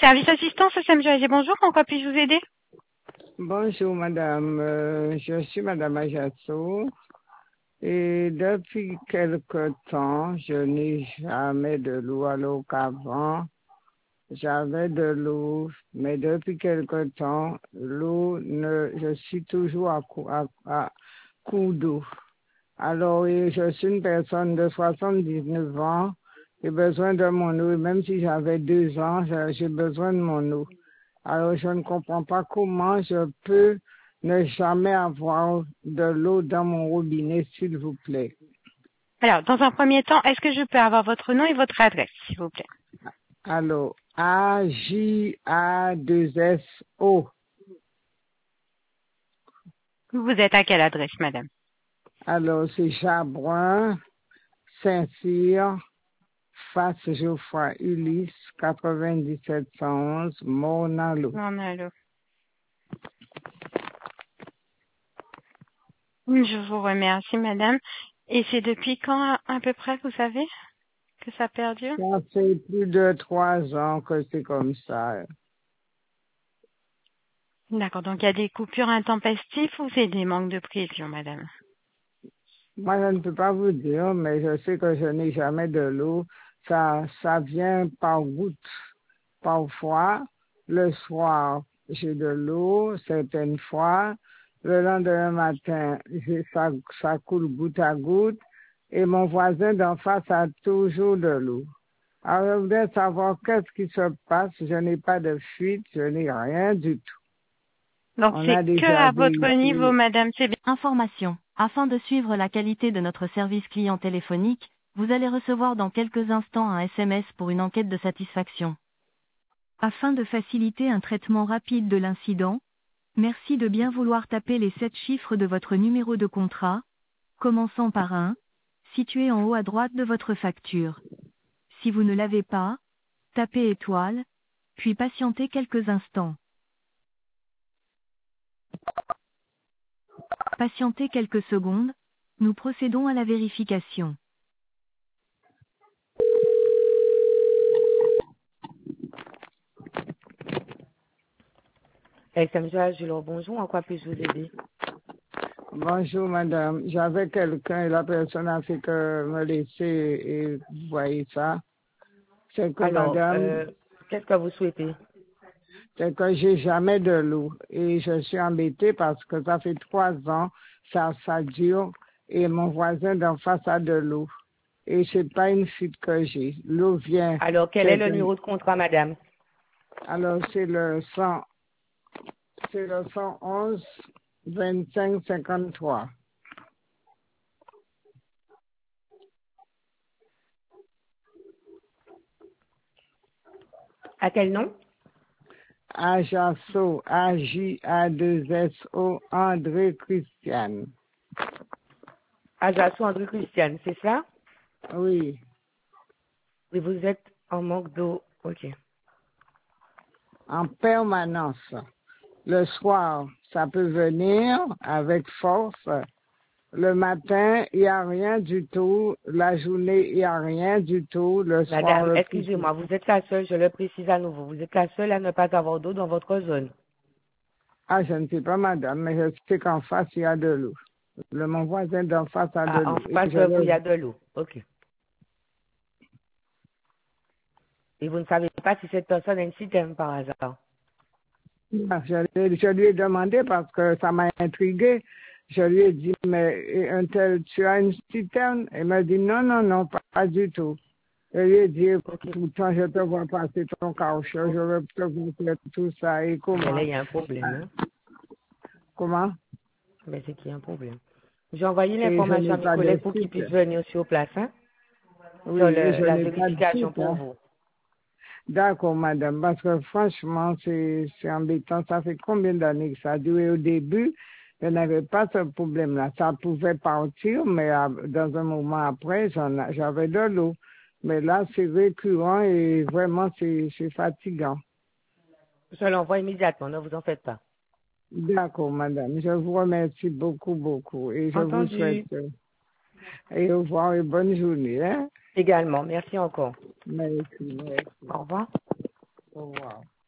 Service assistance, SMG, bonjour, en quoi puis-je vous aider? Bonjour madame, je suis madame Ajatso et depuis quelque temps, je n'ai jamais de l'eau alors qu'avant, j'avais de l'eau, mais depuis quelque temps, je suis toujours à court d'eau. Alors, je suis une personne de 79 ans, j'ai besoin de mon eau, même si j'avais 2 ans, j'ai besoin de mon eau. Alors, je ne comprends pas comment je peux ne jamais avoir de l'eau dans mon robinet, s'il vous plaît. Alors, dans un premier temps, est-ce que je peux avoir votre nom et votre adresse, s'il vous plaît? Alors, AJA2SO. Vous êtes à quelle adresse, madame? Alors, c'est Chabrun, Saint-Cyr, face Geoffroy Ulysse, 9711, Mornalo. Allô. Je vous remercie, madame. Et c'est depuis quand, à peu près, vous savez, que ça perdure? Ça fait plus de 3 ans que c'est comme ça. D'accord, donc il y a des coupures intempestives ou c'est des manques de pression, madame? Moi, je ne peux pas vous dire, mais je sais que je n'ai jamais de l'eau. Ça vient par gouttes. Parfois, le soir, j'ai de l'eau, certaines fois. Le lendemain matin, ça coule goutte à goutte. Et mon voisin d'en face a toujours de l'eau. Alors, je voudrais savoir qu'est-ce qui se passe. Je n'ai pas de fuite, je n'ai rien du tout. Donc On c'est a que déjà à votre niveau, vérifié. madame, c'est bien. Information. Afin de suivre la qualité de notre service client téléphonique, vous allez recevoir dans quelques instants un SMS pour une enquête de satisfaction. Afin de faciliter un traitement rapide de l'incident, merci de bien vouloir taper les 7 chiffres de votre numéro de contrat, commençant par 1, situé en haut à droite de votre facture. Si vous ne l'avez pas, tapez étoile, puis patientez quelques instants. Patientez quelques secondes, nous procédons à la vérification. SMG, bonjour, en quoi puis-je vous aider? Bonjour madame, j'avais quelqu'un et la personne a fait que me laisser et vous voyez ça. C'est que Alors, madame, qu'est-ce que vous souhaitez? c'est que j'ai jamais de l'eau et je suis embêtée parce que ça fait 3 ans, ça dure et mon voisin d'en face a de l'eau. Et c'est pas une fuite que j'ai. L'eau vient. Alors, quel est le numéro de contrat, madame? Alors c'est le 111 25 53. À quel nom? Ajaso, AJA2SO, André Christiane. Ajaccio André Christiane, c'est ça? Oui, Oui, vous êtes en manque d'eau. Ok. en permanence. Le soir, ça peut venir avec force. Le matin, il n'y a rien du tout. La journée, il n'y a rien du tout. Le soir, Madame, le excusez-moi, vous êtes la seule, je le précise à nouveau, vous êtes la seule à ne pas avoir d'eau dans votre zone. Ah, je ne sais pas, madame, mais je sais qu'en face, il y a de l'eau. Mon voisin d'en face a de Ah, en l'eau. Et face je de vous, il y le... a de l'eau. Ok. Et vous ne savez pas si cette personne a une citerne par hasard. Je lui ai demandé parce que ça m'a intrigué. Je lui ai dit, mais tu as une citerne? Il m'a dit, non, non, non, pas du tout. Je lui ai dit, Ok. pourtant, je te vois passer ton cauchemar, je veux te montrer tout ça. Et Mais comment? là, il y a un problème. Hein? Comment? Mais c'est qu'il y a un problème. J'ai envoyé Et je l'information n'ai à mes pas de collègues pour qu'ils suite. puissent venir sur place, hein, Oui, sur et je la n'ai pas de vérification suite. pour Hein. vous. D'accord, madame, parce que franchement, c'est embêtant. Ça fait combien d'années que ça a duré au début? Je n'avais pas ce problème-là. Ça pouvait partir, mais dans un moment après, j'avais de l'eau. Mais là, c'est récurrent et vraiment, c'est fatigant. Je l'envoie immédiatement, ne vous en faites pas. D'accord, madame. Je vous remercie beaucoup, beaucoup. Et je vous souhaite Entendu. et au revoir et bonne journée. Hein? Également. Merci encore. Merci, merci. Au revoir. Au revoir.